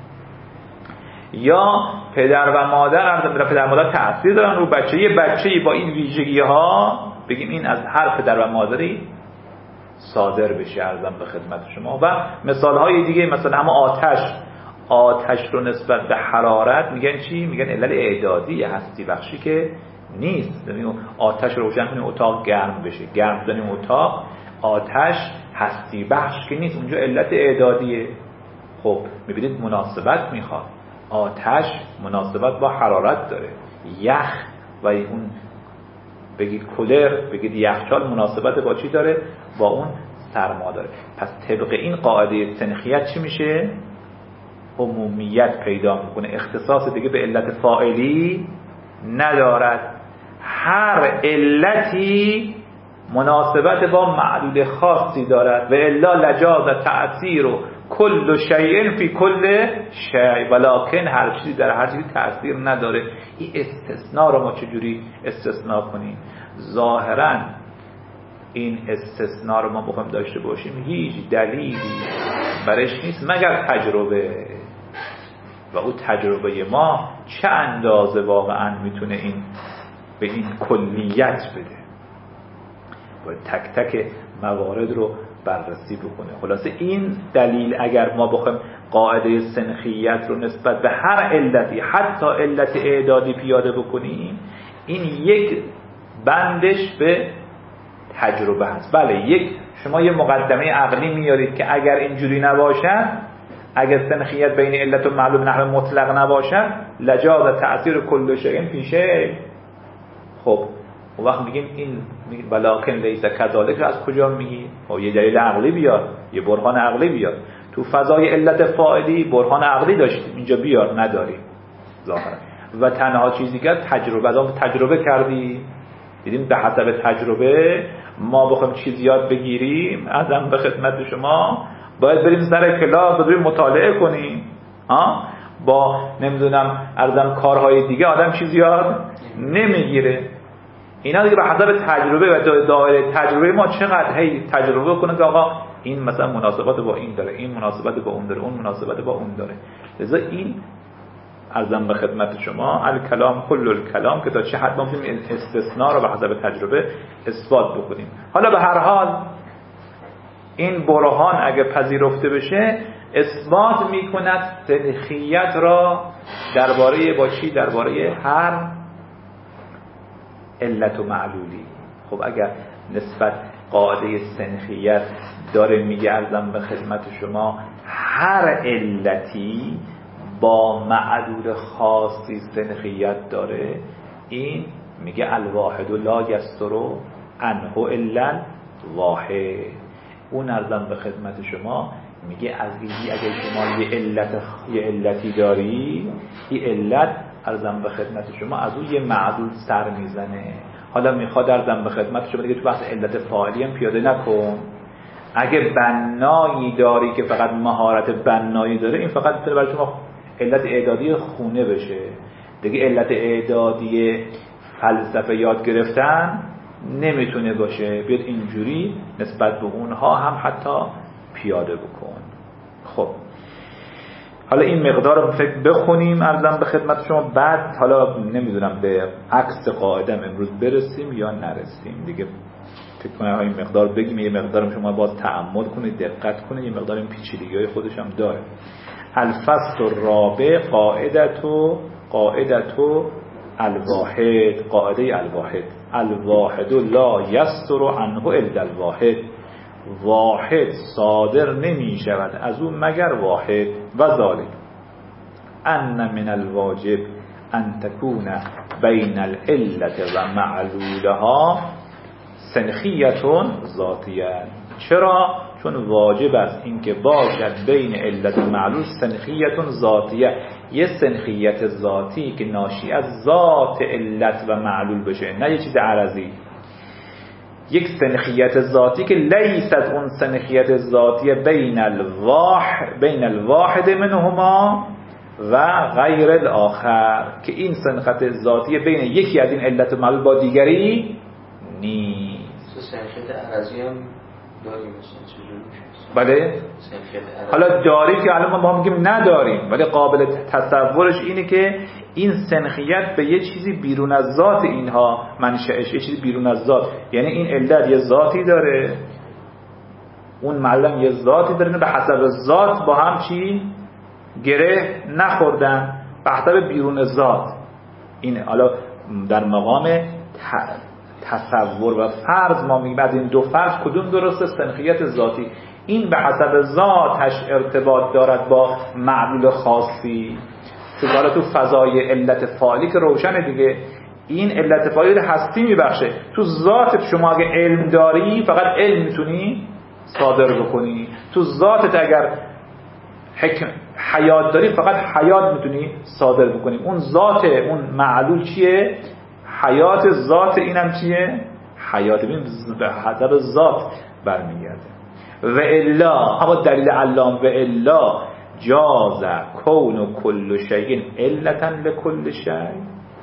یا پدر و مادر عرضم به پدر و مادر تأثیر دارن رو بچه. یه بچه‌ای با این ویژگی ها بگیم این از هر پدر و مادری صادر بشه عرضم به خدمت شما. و مثال های دیگه مثلا اما آتش آتش رو نسبت به حرارت میگن چی؟ میگن علت اعدادی هستی بخشی که نیست. یعنی آتش رو روشن کنیم اتاق گرم بشه، گرم کنیم اتاق، آتش هستی بخش که نیست، اونجا علت اعدادیه. خب میبینید مناسبت میخواد. آتش مناسبت با حرارت داره، یخ و اون بگید کولر، بگید یخچال مناسبت با چی داره؟ با اون سرما داره. پس طبق این قاعده سنخیت چی میشه؟ عمومیت پیدا میکنه، اختصاص دیگه به علت فاعلی ندارد. هر علتی مناسبت با معلول خاصی دارد و الا لجاز تأثیر و کل شیء فی کل شیء، ولکن هر چیزی در هر چیزی تأثیر نداره. این استثناء رو ما چجوری استثناء کنیم؟ ظاهرا این استثناء رو ما بخوایم داشته باشیم هیچ دلیلی برش نیست مگر تجربه. و او تجربه ما چه اندازه واقعا میتونه این به این کلیت بده. باید تک تک موارد رو بررسی بکنه. خلاصه این دلیل اگر ما بخوایم قاعده سنخیت رو نسبت به هر علتی، حتی علت اعدادی پیاده بکنیم، این یک بندش به تجربه هست. بله، یک شما یه مقدمه عقلی میارید که اگر اینجوری نباشد، اگر سنخیت بین علت و معلول نحو مطلق نباشد، لجاز تأثیر کل شیء فی شیء. خب اون وقت میگیم این ولکن لیس کذالک از کجا میگی؟ خب یه دلیل عقلی بیار، یه برهان عقلی بیار. تو فضای علت فاعلی برهان عقلی داشتیم، اینجا بیار، نداریم ظاهرا. و تنها چیزی که تجربه، از تجربه کردی، دیدیم به حسب تجربه ما بخوایم چیز یاد بگیریم، ازم به خدمت شما باید بریم سر کلاس، بریم مطالعه کنیم. ها با نمیدونم ارزم کارهای دیگه آدم چیز یاد نمیگیره. اینا دیگه به حسب تجربه و دایره تجربه ما چقدر هی تجربه کنه که آقا این مثلا مناسبت با این داره، این مناسبت با اون داره، اون مناسبت با اون داره. لذا این ارزم به خدمت شما الکلام کل الکلام که تا چه حد ما میتونیم استثناء رو به حسب تجربه اثبات بکنیم. حالا به هر حال این برهان اگه پذیرفته بشه اثبات میکند سنخیت را درباره با چی؟ درباره هر علت و معلولی. خب اگر نسبت قاعده سنخیت داره میگه ارزم به خدمت شما هر علتی با معلول خاصی سنخیت داره، این میگه الواحد لا یستر عنه الا واحد. اون ارزم به خدمت شما میگه عزیزی اگر شما یه علت یه علتی داری، این علت ارزم به خدمت شما از اون یه معلول سر میزنه. حالا میخواد ارزم به خدمت شما دیگه تو بحث علت فاعلی هم پیاده نکن. اگه بنایی داری که فقط مهارت بنایی داره، این فقط میتونه برای شما علت اعدادی خونه بشه دیگه. علت اعدادی فلسفه یاد گرفتن نمیتونه باشه. بیاد اینجوری نسبت به اونها هم حتی پیاده بکن. خب حالا این مقدار رو فکر بخونیم ارزم به خدمت شما، بعد حالا نمیدونم به عکس قاعدم امروز برسیم یا نرسیم دیگه. فکر کنم این مقدار بگیم، یه مقدارم شما باز تأمل کنید، دقت کنید، یه مقدار این پیچیدگی‌های خودش هم داره. الفصل الرابع قاعدتو قاعدتو الواحد، قاعده الواحد. الواحد لا یستر عنه الا الواحد. واحد صادر نمی شود از اون مگر واحد. و ذالک ان من الواجب ان تكون بین العلت و معلولها سنخیتون ذاتیه. چرا؟ چون واجب است اینکه باشد بین علت و معلول سنخیتون ذاتیه، یه سنخیت ذاتی که ناشی از ذات علت و معلول بشه، نه یه چیز عرضی. یک سنخیت ذاتی که لیست اون سنخیت ذاتی بین الواحد بین الواحد منهما و غیر الاخر، که این سنخیت ذاتی بین یکی از این علت و معلول با دیگری نیست. سنخیت عرضی هم داریم مثلا چجوری میشه؟ بله حالا داریم که الان ما میگیم نداریم، ولی قابل تصورش اینه که این سنخیت به یه چیزی بیرون از ذات اینها منشأش، یه چیزی بیرون از ذات، یعنی این علت یه ذاتی داره، اون معلم یه ذاتی داره، به حسب ذات با هم چی گره نخوردن، به حسب بیرون ذات. این حالا در مقام تصور و فرض ما میگیم از این دو فرض کدوم درسته؟ سنخیت ذاتی. این به حسب ذاتش ارتباط دارد با معلول خاصی که حالا تو فضای علت فاعلی که روشنه دیگه. این علت فاعلی هستی میبخشه. تو ذاتت شما اگه علم داری فقط علم میتونی صادر بکنی. تو ذاتت اگر حکم حیات داری فقط حیات میتونی صادر بکنی. اون ذات اون معلول چیه؟ حیات. ذات اینم چیه؟ حیات. ببین به حسب ذات برمیگرده. و الا، اما دلیل علام و الا جاز کون کل شیء علتا لکل شیء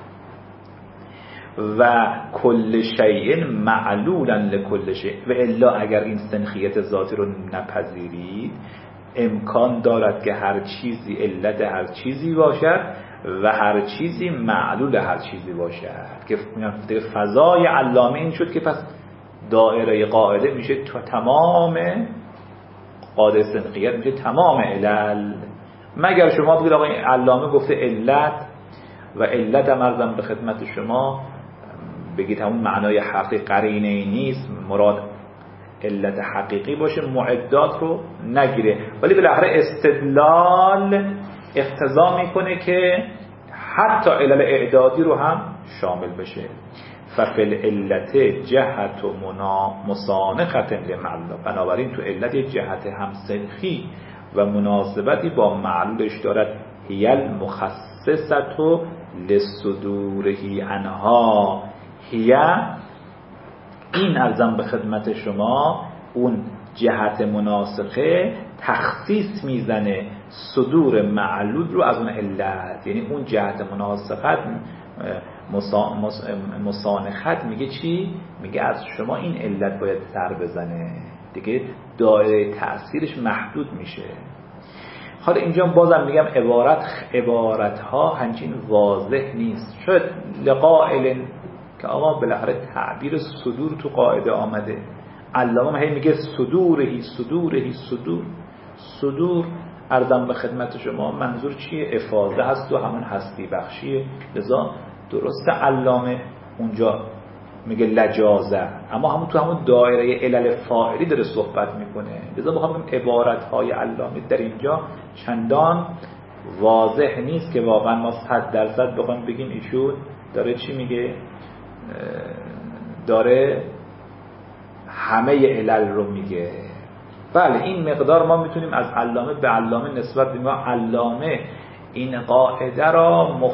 و کل شیء معلولا لکل شیء. و الا اگر این سنخیت ذاتی رو نپذیرید، امکان دارد که هر چیزی علت هر چیزی باشد و هر چیزی معلول هر چیزی باشد. که فضای علامه این شد که پس دایره قاعده میشه تو تمام قاعده سنخیت میشه تمام علل، مگر شما بگید آقا این علامه گفته علت و علت هم ارزم به خدمت شما بگید همون معنای حقیقی قرینه نیست، مراد علت حقیقی باشه، معدات رو نگیره، ولی بالاخره استدلال اقتضا میکنه که حتی علل اعدادی رو هم شامل بشه. ففل علت جهت و مسانخت لمعلول، بنابراین تو علت جهت همسنخی و مناسبتی با معلولش دارد. هی المخصصت لصدوره عنها، هی این ارزم به خدمت شما اون جهت مناسخه تخصیص میزنه صدور معلول رو از اون علت، یعنی اون جهت مناسخت مسانخت میگه چی؟ میگه از شما این علت باید سر بزنه دیگه، دایره تأثیرش محدود میشه. حالا اینجا بازم میگم عبارت عبارت ها همچین واضح نیست. شاید لقائل که آقا بالاخره تعبیر صدور تو قاعده آمده، علامه هی میگه صدورهی صدورهی صدور صدور ارزم به خدمت شما منظور چیه؟ افاضه هست و همون هستی بخشیه. لذا درست علامه اونجا میگه لجازه، اما همون تو همون دایره علل فاعلی داره صحبت میکنه. لذا بخوام عبارت های علامه در اینجا چندان واضح نیست که واقعا ما صد درصد بخوام بگیم ایشون داره چی میگه، داره همه علل رو میگه. بله این مقدار ما میتونیم از علامه به علامه نسبت بدیم. علامه این قاعده را مخ...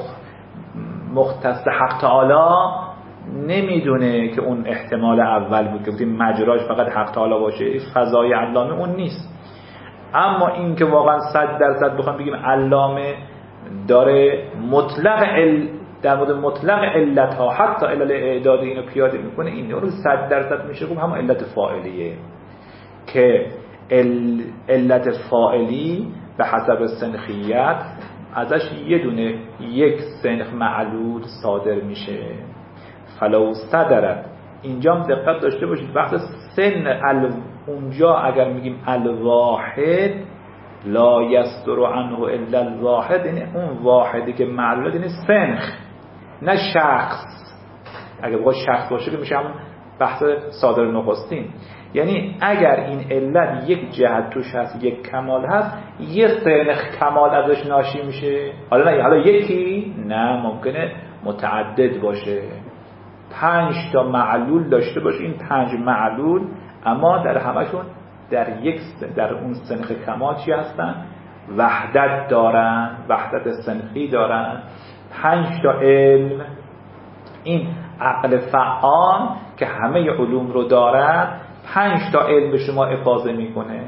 مختص حق تعالی نمیدونه که اون احتمال اول بود که بودیم مجراش فقط حق تعالی باشه، فضای علامه اون نیست. اما این که واقعا صد درصد بخوام بگیم علامه داره مطلق ال... در مورد مطلق علت ها حتی علل اعداد اینو پیاده میکنه، این رو صد درصد میشه گفت همون علت فاعلیه که ال... علت فاعلی به حسب سنخیت ازش یه دونه یک سنخ معلول صادر میشه. فلو صدرت، اینجا هم دقت داشته باشید وقت سن ال... اونجا اگر میگیم الواحد لا یصدر عنه الا الواحد، یعنی اون واحدی که معلول یعنی سنخ نه شخص. اگر بخواد شخص باشه که میشه همون بحث صادر نخستین، یعنی اگر این علت یک جهت توش هست یک کمال هست یه سنخ کمال ازش ناشی میشه. حالا نه حالا یکی نه، ممکنه متعدد باشه، پنج تا معلول داشته باشه این پنج معلول، اما در همشون در یک در اون سنخ کمال چی هستن؟ وحدت دارن، وحدت سنخی دارن، پنج تا علم. این عقل فعال که همه علوم رو دارد پنج تا علم به شما افاضه میکنه.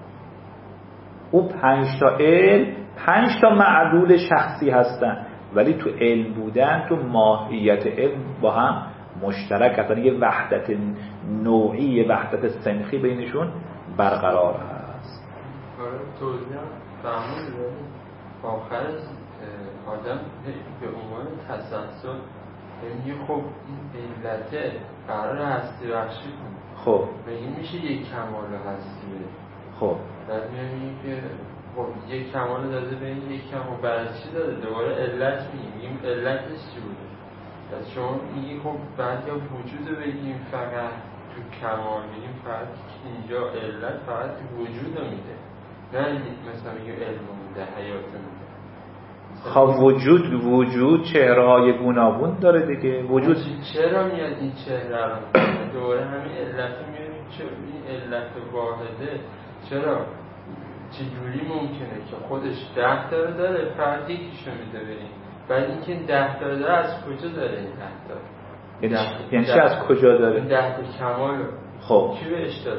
او پنج تا علم پنج تا معلول شخصی هستن، ولی تو علم بودن تو ماهیت علم با هم مشترک هستن، یه وحدت نوعی یه وحدت سنخی بینشون برقرار هست. توضیح فهمون آخر آدم به عنوان تسلسل یعنی خب این علته قرار هستی بخشی کنه، خب بگیم میشه یک کمال هستی بده. خب در میگیم که خب یک کمال داده به این یک کمال برای چی داده؟ دوباره علت میگیم میگیم علتش چی بوده؟ پس شما میگیم خب بعد یا وجود بگیم فقط تو کمال بگیم فقط اینجا علت فقط وجود میده، نه مثلا میگیم علم میده حیات میده. خب وجود وجود چهره‌های گوناگون داره دیگه. وجود چرا میاد این چهره رو دوباره همین علت میاد؟ چرا این علت واحده چرا چجوری ممکنه که خودش ده تا داره فقط یکیشو میده بریم، بعد اینکه ده تا داره از کجا داره این ده تا؟ یعنی یعنی چی از کجا داره؟ این ده تا کمال خب کی بهش داده؟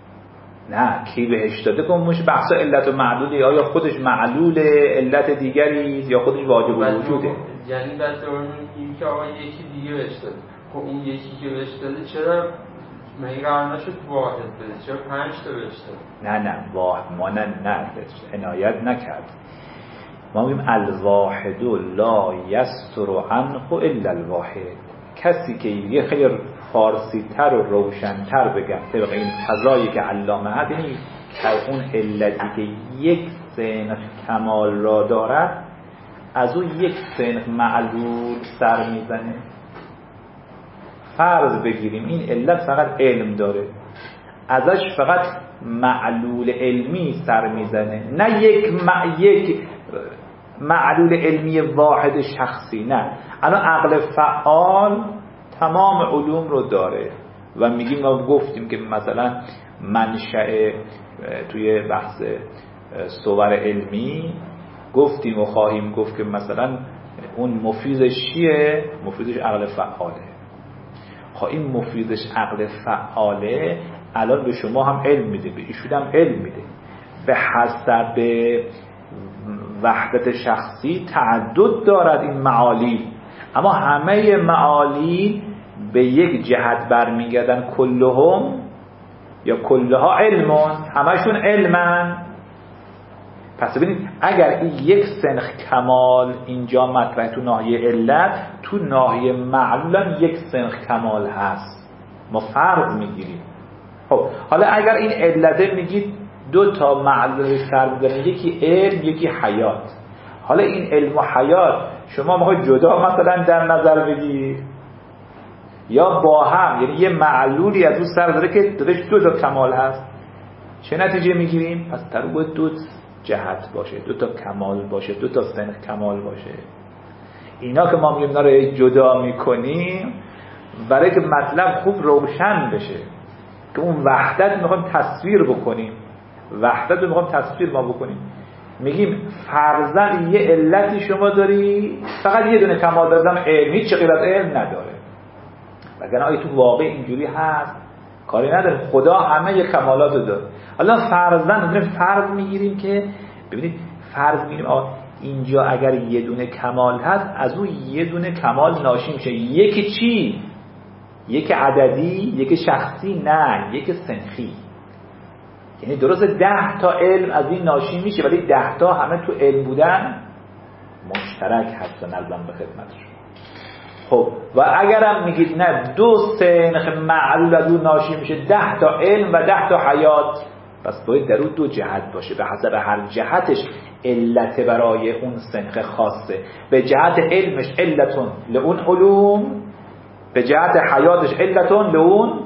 نه کی بهش داده که مش بحث علت و معلولی، آیا خودش معلول علت دیگری یا خودش واجب وجوده؟ یعنی بعد دوباره میگیم که آقا یکی دیگه بهش داده. خب اون یکی که بهش داده چرا مگه قرار نشد واحد بده؟ چرا پنج تا بهش داده؟ نه نه واحد ما نه نه عنایت نکرد. ما میگیم الواحد لا یستر عنه الا الواحد. کسی که یه خیلی فارسی تر و روشن‌تر بگم طبق این فضایی که علامه هست، یعنی اون علتی که یک سنخ کمال را دارد از اون یک سنخ معلول سر میزنه. فرض بگیریم این علت فقط علم داره، ازش فقط معلول علمی سر میزنه، نه یک مع... یک معلول علمی واحد شخصی. نه، الان عقل فعال تمام علوم رو داره و میگیم ما گفتیم که مثلا منشأ توی بحث صور علمی گفتیم و خواهیم گفت که مثلا اون مفیدش چیه؟ مفیدش عقل فعاله. خب این مفیدش عقل فعاله الان به شما هم علم میده، به ایشون هم علم میده، به حسب وحدت شخصی تعدد دارد این معالی، اما همه معالی به یک جهت برمیگردن، کلهم یا کلها علمون، همشون علمن. پس ببینید اگر این یک سنخ کمال اینجا مطرح تو ناحیه علت، تو ناحیه معلول یک سنخ کمال هست، ما فرض میگیریم. خب حالا اگر این علته میگید دو تا معلول سر می‌زنه، یکی علم یکی حیات، حالا این علم و حیات شما میخواید جدا مثلا در نظر بگیرید یا با هم، یعنی یه معلولی از اون سر داره که درش دو تا کمال هست، چه نتیجه میگیریم؟ پس در اون باید دو جهت باشه، دو تا کمال باشه، دو تا سنخ کمال باشه. اینا که ما میگیم اینا رو جدا میکنیم برای که مطلب خوب روشن بشه که اون وحدت میخوایم تصویر بکنیم، وحدت رو میخوایم تصویر ما بکنیم. میگیم فرضاً یه علتی شما داری فقط یه دونه کمال دارم، علم، هیچ غیر از علم نداره. وگرنه آیا تو واقع اینجوری هست؟ کاری نداره، خدا همه یه کمالات رو داره. حالا فرضاً میگیم فرض میگیریم که ببینید فرض میگیریم آقا اینجا اگر یه دونه کمال هست از اون یه دونه کمال ناشی میشه. یکی چی؟ یکی عددی، یکی شخصی؟ نه، یکی سنخی. یعنی درست ده تا علم از این ناشی میشه، ولی ده تا همه تو علم بودن مشترک هست. نظرم به خدمتشون. خب و اگرم میگید نه دو سنخ معلول از اون ناشی میشه، ده تا علم و ده تا حیات، پس باید در اون دو جهت باشه، به حسب هر جهتش علت برای اون سنخ خاصه. به جهت علمش علتون لون علوم، به جهت حیاتش علتون لون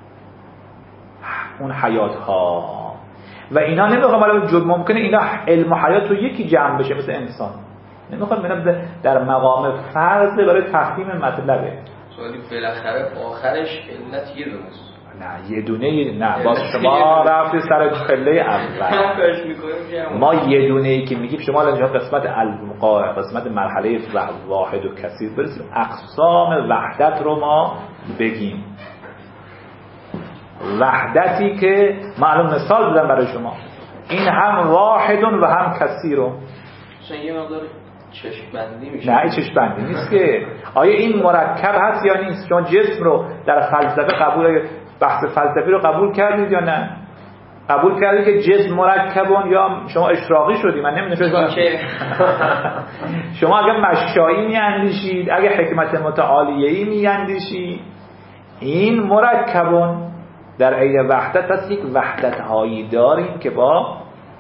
اون حیات ها. و اینا نمیخوام الان جد ممکنه اینا علم و حیات رو یکی جمع بشه مثل انسان، نمیخوام اینا در مقام فرض برای تفهیم مطلبه. سوالی بالاخره آخرش علت یه دونه است. نه یه دونه نه، باز شما رفتی سر خله اول. ما یه دونه ای که میگیم شما الان قسمت القا قسمت مرحله واحد و کثیر برسیم، اقسام وحدت رو ما بگیم. وحدتی که معلوم مثال بزنم برای شما، این هم واحدون و هم کثیرون. مثلا یه مقدار چشم بندی میشه. نه این چشم بندی نیست که آیا این مرکب هست یا نیست. شما جسم رو در فلسفه قبول، بحث فلسفی رو قبول کردید یا نه؟ قبول کردید که جسم مرکبون یا شما اشراقی شدید؟ من نمیدونم که شما اگه مشایی میاندیشید، اگه حکمت متعالیه‌ای میاندیشید، این مرکبون در عین وحدت هست. یک وحدت هایی داریم که با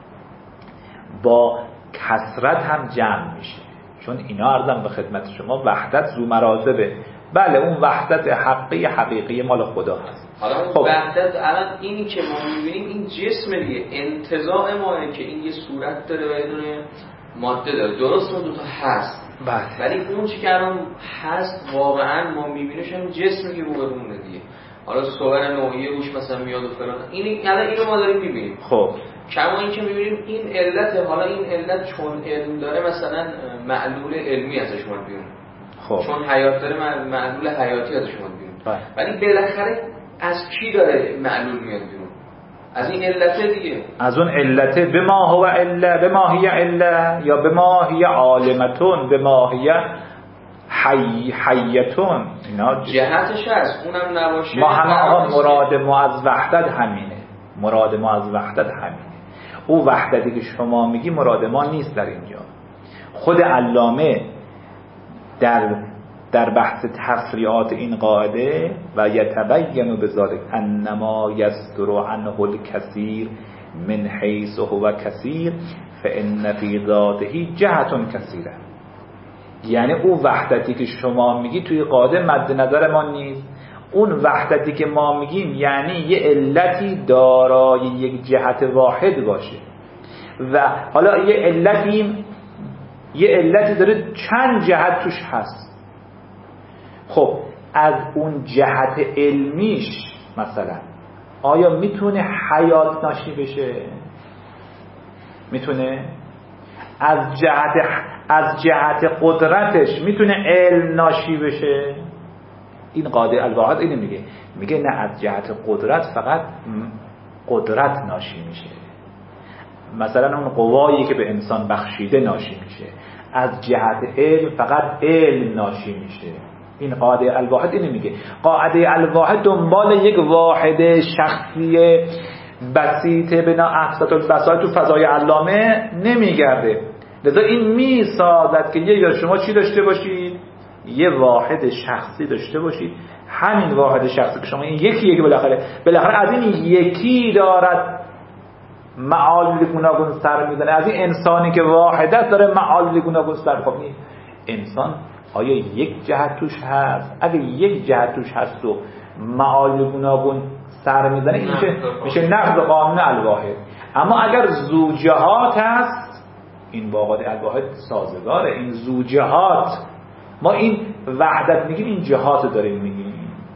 با کثرت هم جمع میشه، چون اینا عرضم به خدمت شما وحدت ذو مراتبه. بله اون وحدت حقی حقیقی مال خدا هست. حالا خب. وحدت الان اینی که ما میبینیم این جسم دیگه، انتزاع ماه که این یه صورت داره و یه دونه ماده داره، درست اون دوتا هست. بله. ولی اون چی که الان هست واقعا ما میبینیش هم جسمی که رو به رونه دیگه. حالا صور نوعی روش مثلا میاد و فلان، این الان اینو ما داریم میبینیم. خب کما این که میبینیم این علت، حالا این علت چون علم داره مثلا معلول علمی ازش میاد بیرون. خب چون حیات داره معلول حیاتی ازش میاد بیرون. بله. ولی بالاخره از کی داره معلول میاد بیرون؟ از این علته دیگه، از اون علته. به ما هو عله، به ما هی عله، یا به ما هی عالمتون، به ما هی حی حیتون. اینا جهتش هست، اونم نباشه. ما همه آقا مراد ما از وحدت همینه، مراد ما از وحدت همینه. او وحدتی که شما میگی مراد ما نیست در اینجا. خود علامه در در بحث تفریعات این قاعده و یتبین بذلک انما یصدر عنه الکثیر من حیث هو کثیر فان فی ذاته جهت کثیره. یعنی اون وحدتی که شما میگی توی قاعده مد نظر ما نیست. اون وحدتی که ما میگیم یعنی یه علتی دارای یک جهت واحد باشه و حالا یه علتی یه علتی داره چند جهت توش هست. خب از اون جهت علمیش مثلا آیا میتونه حیات ناشی بشه؟ میتونه؟ از جهت از جهت قدرتش میتونه علم ناشی بشه؟ این قاعده الواحد اینو میگه، میگه نه، از جهت قدرت فقط قدرت ناشی میشه، مثلا اون قوایی که به انسان بخشیده ناشی میشه. از جهت علم فقط علم ناشی میشه. این قاعده الواحد اینو میگه. قاعده الواحد دنبال یک واحد شخصی بسیط بنا افسط البساط تو فضای علامه نمیگرده. لذا این میسازد که یه یا شما چی داشته باشید؟ یه واحد شخصی داشته باشید. همین واحد شخصی که شما این یکی یکی بالاخره بالاخره از این یکی دارد معالم گوناگون سر میزنه. از این انسانی که واحدت داره معالم گوناگون سر. خب این انسان آیا یک جهت توش هست؟ اگه یک جهت توش هست و معالم گوناگون سر میزنه این میشه میشه نقض قانون الواحد. اما اگر زوجهات هست این با قاعده الواحد سازگاره. این زوجهات، ما این وحدت میگیم، این جهات داریم میگیم.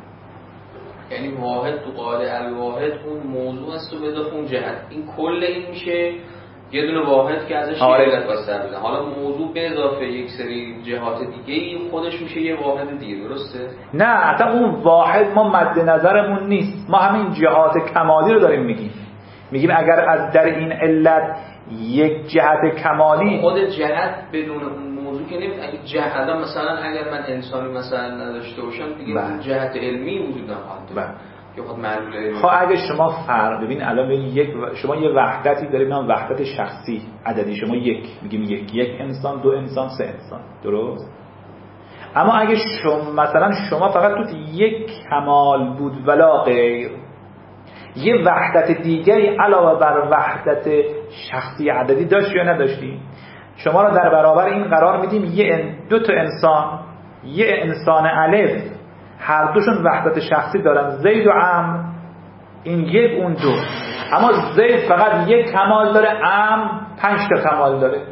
یعنی واحد تو قاعده الواحد اون موضوع است و به اضافه اون جهت، این کل این میشه یه دونه واحد که ازش آره. یه علت بستر بزن. حالا موضوع به اضافه یک سری جهات دیگه این خودش میشه یه واحد دیگه. درسته؟ نه، اصلا اون واحد ما مد نظرمون نیست. ما همین جهات کمالی رو داریم میگیم. میگیم اگر از در این علت یک جهت کمالی، خود جهت بدون اون موضوع که نمید. اگه جهت مثلا اگر من انسانی مثلا نداشته باشم دیگه بله. جهت علمی وجود نخواهد داشت. یا خود معلول علمی. خب اگه شما فرق ببین الان ببین یک شما یه وحدتی دارید، نام وحدت شخصی عددی شما یک میگیم یک یک انسان، دو انسان، سه انسان، درست؟ اما اگه شما مثلا شما فقط تو یک کمال بود ولا غیر، یه وحدت دیگری علاوه بر وحدت شخصی عددی داشت یا نداشتی؟ شما رو در برابر این قرار میدیم یه دو تا انسان، یه انسان الف، هر دوشون وحدت شخصی دارن، زید و عمرو، این یک اون دو. اما زید فقط یک کمال داره، عمرو پنج تا کمال داره.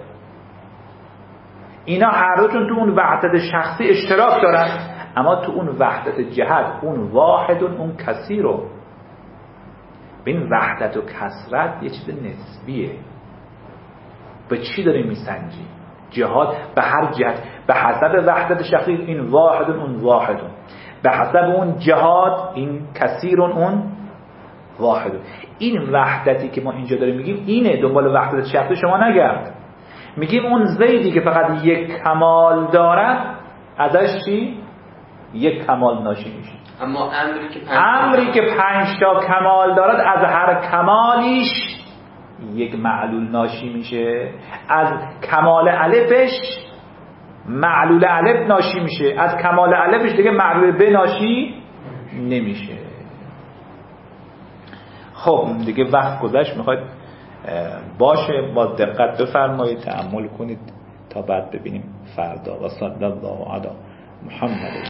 اینا هر دوشون تو اون وحدت شخصی اشتراک دارن، اما تو اون وحدت جهت اون واحد اون کثیر رو. ببین وحدت و کثرت یه چیز نسبیه. به چی داری میسنجی؟ جهات به هر جهت به حسب وحدت شخصی این واحد اون واحد، به حسب اون جهات این کثیر اون واحد. این وحدتی که ما اینجا داریم میگیم اینه، دنبال وحدت شخصی شما نگرد. میگیم اون زیدی که فقط یک کمال دارد ازش چی؟ یک کمال ناشی میشه. اما امری که پنج امری که پنج تا کمال دارد از هر کمالیش یک معلول ناشی میشه. از کمال الفش معلول الف ناشی میشه، از کمال الفش دیگه معلول ب ناشی نمیشه. خب دیگه وقت گذشت، میخواید باشه با دقت بفرمایید، تأمل کنید تا بعد ببینیم فردا. و صلی الله علی محمد.